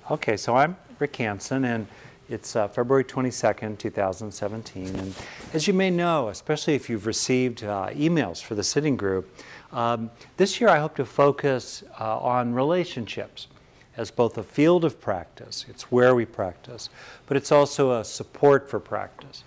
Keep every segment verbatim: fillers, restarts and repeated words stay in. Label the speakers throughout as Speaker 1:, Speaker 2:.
Speaker 1: Okay, so I'm Rick Hansen, and it's uh, February twenty-second, two thousand seventeen. And as you may know, especially if you've received uh, emails for the sitting group, um, this year I hope to focus uh, on relationships as both a field of practice. It's where we practice, but it's also a support for practice.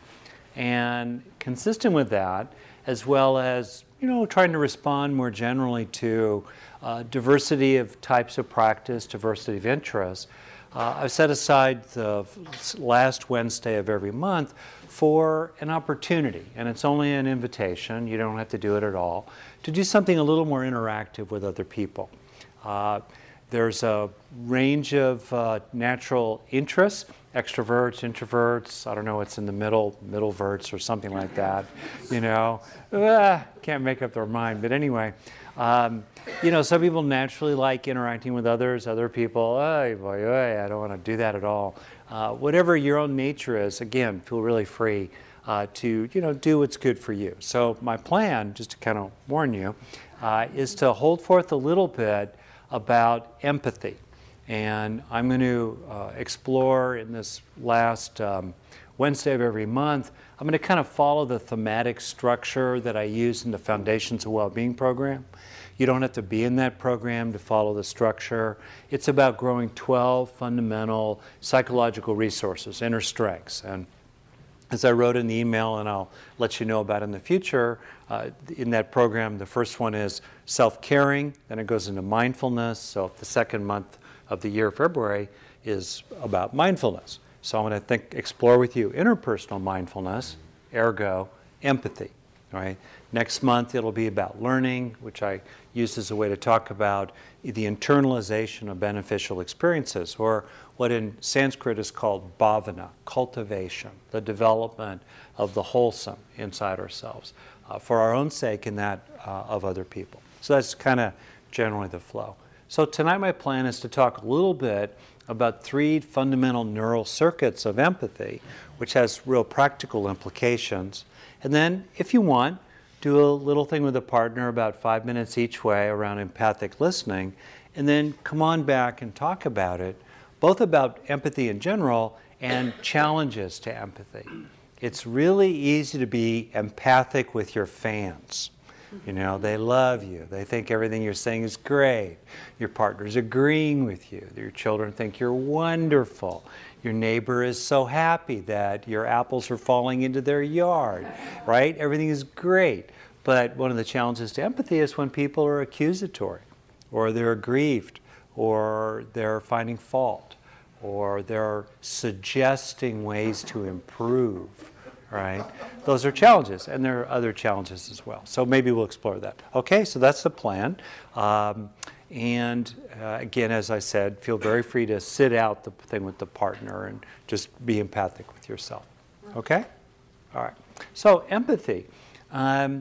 Speaker 1: And consistent with that, as well as, you know, trying to respond more generally to uh, diversity of types of practice, diversity of interests, uh, I've set aside the last Wednesday of every month for an opportunity, and it's only an invitation, you don't have to do it at all, to do something a little more interactive with other people. Uh, There's a range of uh, natural interests, extroverts, introverts, I don't know what's in the middle, middle-verts or something like that, you know. Ah, can't make up their mind, but anyway. Um, you know, some people naturally like interacting with others, other people, oh, boy, oh, I don't want to do that at all. Uh, whatever your own nature is, again, feel really free uh, to, you know, do what's good for you. So my plan, just to kind of warn you, uh, is to hold forth a little bit about empathy. And I'm going to uh, explore in this last um, Wednesday of every month, I'm going to kind of follow the thematic structure that I use in the Foundations of Wellbeing program. You don't have to be in that program to follow the structure. It's about growing twelve fundamental psychological resources, inner strengths. And as I wrote in the email, and I'll let you know about in the future, uh, in that program, the first one is self-caring, then it goes into mindfulness. So the second month of the year, February, is about mindfulness. So I'm going to think, explore with you interpersonal mindfulness, ergo empathy. Right? Next month, it'll be about learning, which I use as a way to talk about the internalization of beneficial experiences, or what in Sanskrit is called bhavana, cultivation, the development of the wholesome inside ourselves, uh, for our own sake and that uh, of other people. So that's kind of generally the flow. So tonight my plan is to talk a little bit about three fundamental neural circuits of empathy, which has real practical implications. And then, if you want, do a little thing with a partner about five minutes each way around empathic listening, and then come on back and talk about it, both about empathy in general and challenges to empathy. It's really easy to be empathic with your fans. You know, they love you. They think everything you're saying is great. Your partner's agreeing with you. Your children think you're wonderful. Your neighbor is so happy that your apples are falling into their yard, right? Everything is great. But one of the challenges to empathy is when people are accusatory, or they're aggrieved, or they're finding fault, or they're suggesting ways to improve. Right? Those are challenges, and there are other challenges as well. So maybe we'll explore that. Okay, so that's the plan. Um, and uh, again, as I said, feel very free to sit out the thing with the partner and just be empathic with yourself. Okay? All right. So empathy. Um,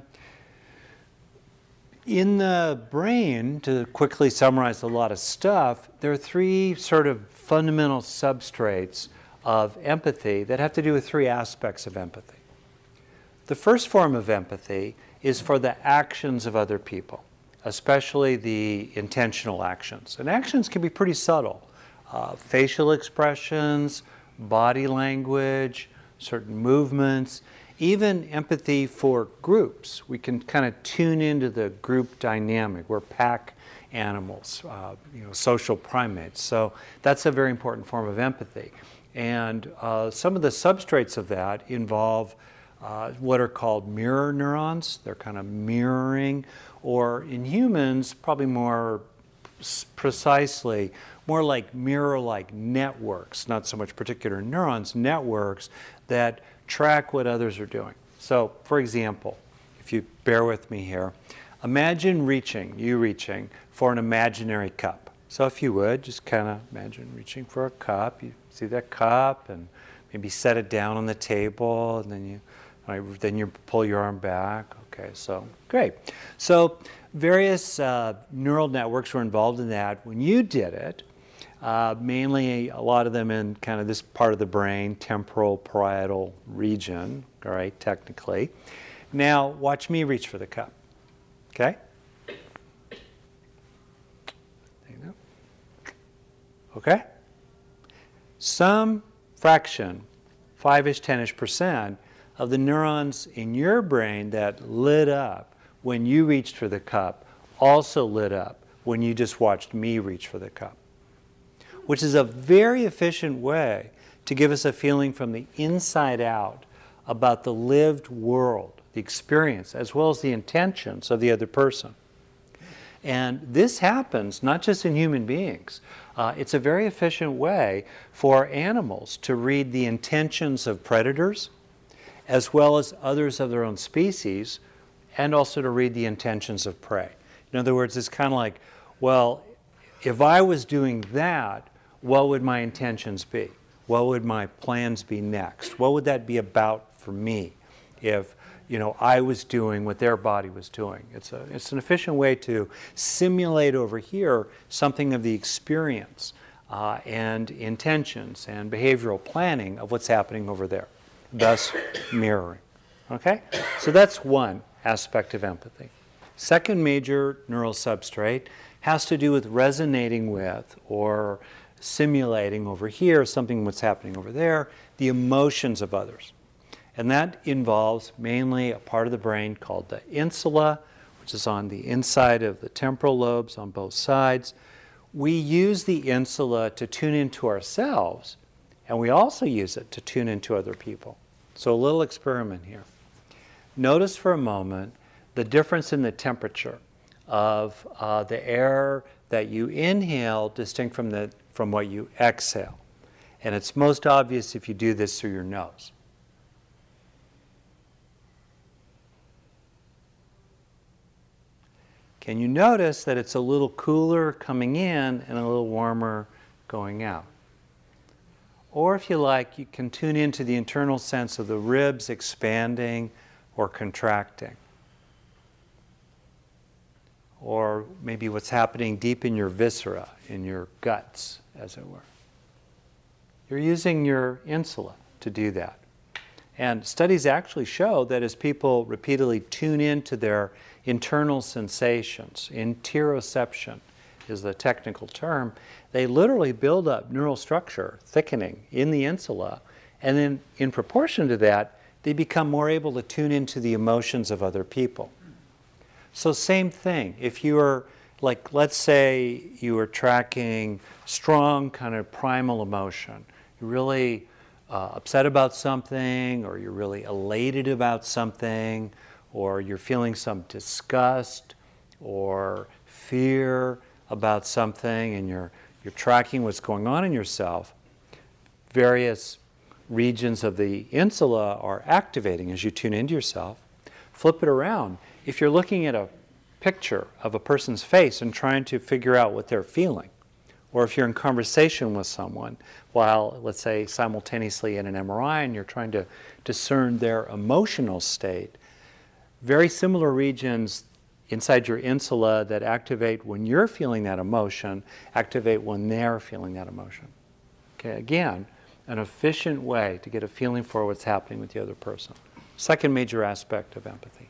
Speaker 1: in the brain, to quickly summarize a lot of stuff, there are three sort of fundamental substrates of empathy that have to do with three aspects of empathy. The first form of empathy is for the actions of other people, especially the intentional actions. And actions can be pretty subtle. Uh, facial expressions, body language, certain movements, even empathy for groups. We can kind of tune into the group dynamic. We're pack animals, uh, you know, social primates. So that's a very important form of empathy. And uh, some of the substrates of that involve uh, what are called mirror neurons. They're kind of mirroring, or in humans, probably more precisely, more like mirror-like networks, not so much particular neurons, networks that track what others are doing. So, for example, if you bear with me here, imagine reaching, you reaching, for an imaginary cup. So if you would, just kind of imagine reaching for a cup. You see that cup, and maybe set it down on the table, and then you, right, then you pull your arm back. Okay, so great. So various uh, neural networks were involved in that when you did it. Uh, mainly, a lot of them in kind of this part of the brain, temporal parietal region. All right, technically. Now, watch me reach for the cup. Okay. Okay? some fraction, five-ish, ten-ish percent, of the neurons in your brain that lit up when you reached for the cup also lit up when you just watched me reach for the cup, which is a very efficient way to give us a feeling from the inside out about the lived world, the experience, as well as the intentions of the other person. And this happens not just in human beings. Uh, it's a very efficient way for animals to read the intentions of predators, as well as others of their own species, and also to read the intentions of prey. In other words, it's kind of like, well, if I was doing that, what would my intentions be? What would my plans be next? What would that be about for me if, you know, I was doing what their body was doing? It's, a, it's an efficient way to simulate over here something of the experience uh, and intentions and behavioral planning of what's happening over there, thus mirroring. Okay? So that's one aspect of empathy. Second major neural substrate has to do with resonating with or simulating over here something what's happening over there, the emotions of others. And that involves mainly a part of the brain called the insula, which is on the inside of the temporal lobes on both sides. We use the insula to tune into ourselves, and we also use it to tune into other people. So a little experiment here. Notice for a moment the difference in the temperature of uh, the air that you inhale distinct from, the, from what you exhale. And it's most obvious if you do this through your nose. Can you notice that it's a little cooler coming in and a little warmer going out? Or if you like, you can tune into the internal sense of the ribs expanding or contracting. Or maybe what's happening deep in your viscera, in your guts, as it were. You're using your insula to do that. And studies actually show that as people repeatedly tune into their internal sensations, interoception is the technical term, they literally build up neural structure, thickening in the insula, and then in proportion to that, they become more able to tune into the emotions of other people. So same thing, if you were, like, let's say you were tracking strong kind of primal emotion, you're really uh, upset about something, or you're really elated about something, or you're feeling some disgust or fear about something, and you're, you're tracking what's going on in yourself, various regions of the insula are activating as you tune into yourself. Flip it around. If you're looking at a picture of a person's face and trying to figure out what they're feeling, or if you're in conversation with someone while, let's say, simultaneously in an M R I and you're trying to discern their emotional state, very similar regions inside your insula that activate when you're feeling that emotion activate when they're feeling that emotion. Okay, again, an efficient way to get a feeling for what's happening with the other person. Second major aspect of empathy.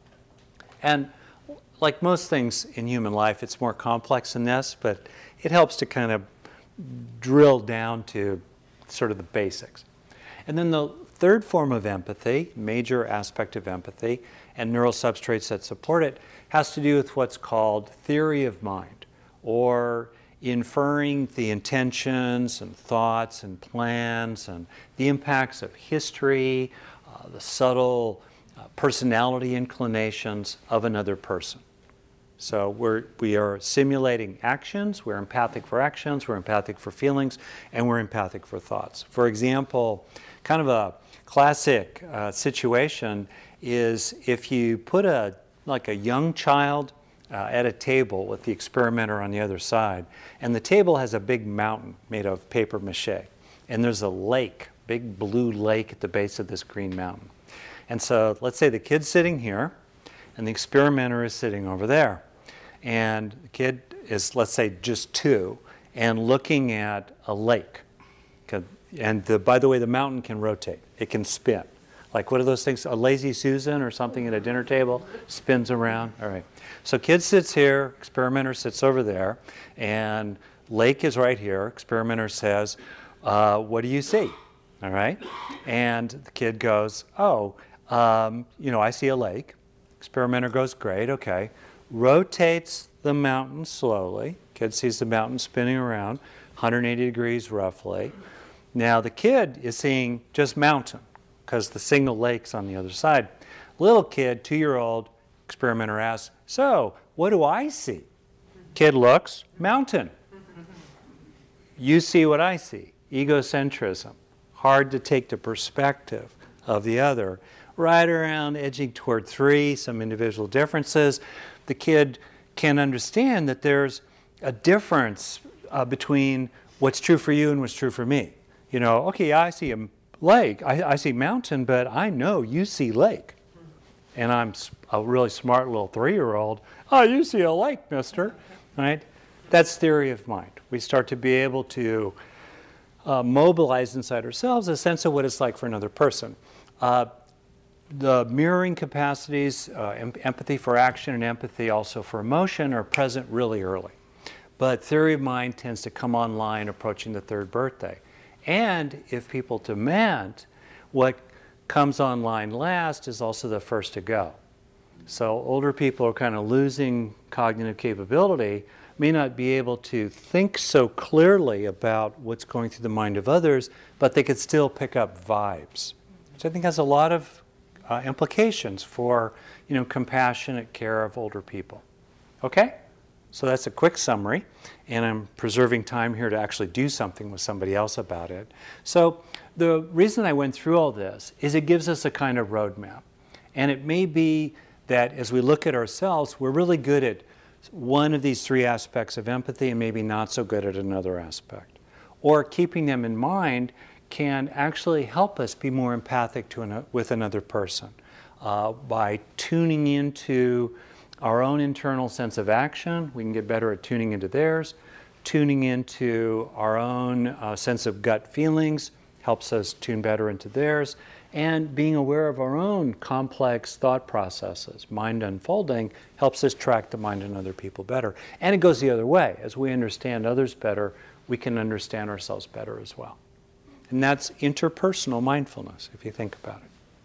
Speaker 1: And like most things in human life, it's more complex than this, but it helps to kind of drill down to sort of the basics. And then the third form of empathy, major aspect of empathy, and neural substrates that support it, has to do with what's called theory of mind, or inferring the intentions and thoughts and plans and the impacts of history, uh, the subtle uh, personality inclinations of another person. So we're, we are simulating actions, we're empathic for actions, we're empathic for feelings, and we're empathic for thoughts. For example, kind of a classic uh, situation is if you put a, like a young child Uh, at a table with the experimenter on the other side, and the table has a big mountain made of paper mache, and there's a lake, big blue lake at the base of this green mountain. And so let's say the kid's sitting here and the experimenter is sitting over there, and the kid is, let's say, just two and looking at a lake. And the, by the way, the mountain can rotate, it can spin. Like, what are those things? A lazy Susan or something at a dinner table spins around. All right. So kid sits here, experimenter sits over there, and lake is right here. Experimenter says, uh, what do you see? All right? And the kid goes, oh, um, you know, I see a lake. Experimenter goes, great, okay. Rotates the mountain slowly. Kid sees the mountain spinning around, one hundred eighty degrees roughly. Now the kid is seeing just mountain because the single lake's on the other side. Little kid, two-year-old, experimenter asks, so what do I see? Kid looks, mountain. You see what I see, egocentrism. Hard to take the perspective of the other. Right around edging toward three, some individual differences. The kid can understand that there's a difference uh, between what's true for you and what's true for me. You know, okay, I see a lake, I, I see mountain, but I know you see lake. And I'm a really smart little three-year-old. Oh, you see a lake, mister. Right? That's theory of mind. We start to be able to uh, mobilize inside ourselves a sense of what it's like for another person. Uh, the mirroring capacities, uh, em empathy for action and empathy also for emotion, are present really early. But theory of mind tends to come online approaching the third birthday. And if people demand, what comes online last is also the first to go. So older people are kind of losing cognitive capability, may not be able to think so clearly about what's going through the mind of others, but they could still pick up vibes. Which I think has a lot of uh, implications for, you know, compassionate care of older people. Okay? So that's a quick summary, and I'm preserving time here to actually do something with somebody else about it. So the reason I went through all this is it gives us a kind of roadmap. And it may be that as we look at ourselves, we're really good at one of these three aspects of empathy and maybe not so good at another aspect. Or keeping them in mind can actually help us be more empathic to an, with another person uh, by tuning into our own internal sense of action. We can get better at tuning into theirs. Tuning into our own uh, sense of gut feelings helps us tune better into theirs. And being aware of our own complex thought processes, mind unfolding, helps us track the mind in other people better. And it goes the other way. As we understand others better, we can understand ourselves better as well. And that's interpersonal mindfulness, if you think about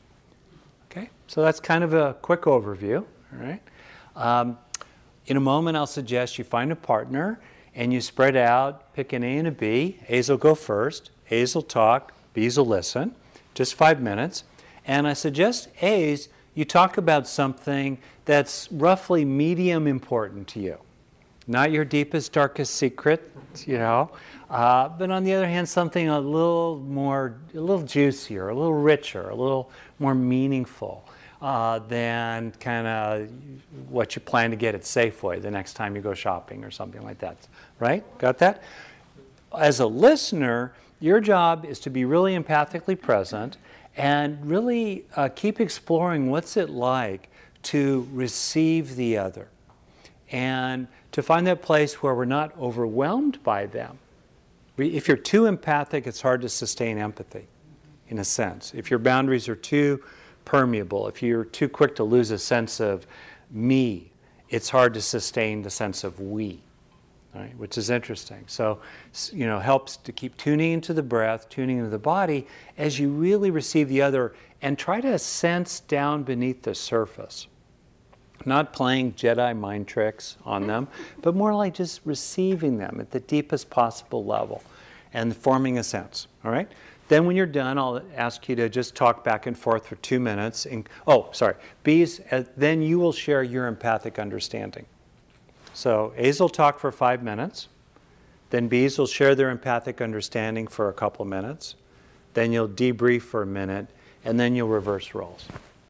Speaker 1: it. Okay, so that's kind of a quick overview, all right? Um, in a moment, I'll suggest you find a partner and you spread out, pick an A and a B. A's will go first, A's will talk, B's will listen. Just five minutes. And I suggest A's, you talk about something that's roughly medium important to you. Not your deepest, darkest secret, you know, uh, but on the other hand, something a little more, a little juicier, a little richer, a little more meaningful uh, than kind of what you plan to get at Safeway the next time you go shopping or something like that, right? Got that? As a listener, your job is to be really empathically present and really uh, keep exploring what's it like to receive the other and to find that place where we're not overwhelmed by them. We, if you're too empathic, it's hard to sustain empathy, in a sense. If your boundaries are too permeable, if you're too quick to lose a sense of me, it's hard to sustain the sense of we. Right, which is interesting. So, you know, helps to keep tuning into the breath, tuning into the body as you really receive the other and try to sense down beneath the surface. Not playing Jedi mind tricks on them, but more like just receiving them at the deepest possible level and forming a sense, all right? Then when you're done, I'll ask you to just talk back and forth for two minutes. And, oh, sorry, B's, uh, then you will share your empathic understanding. So A's will talk for five minutes, then B's will share their empathic understanding for a couple minutes, then you'll debrief for a minute, and then you'll reverse roles.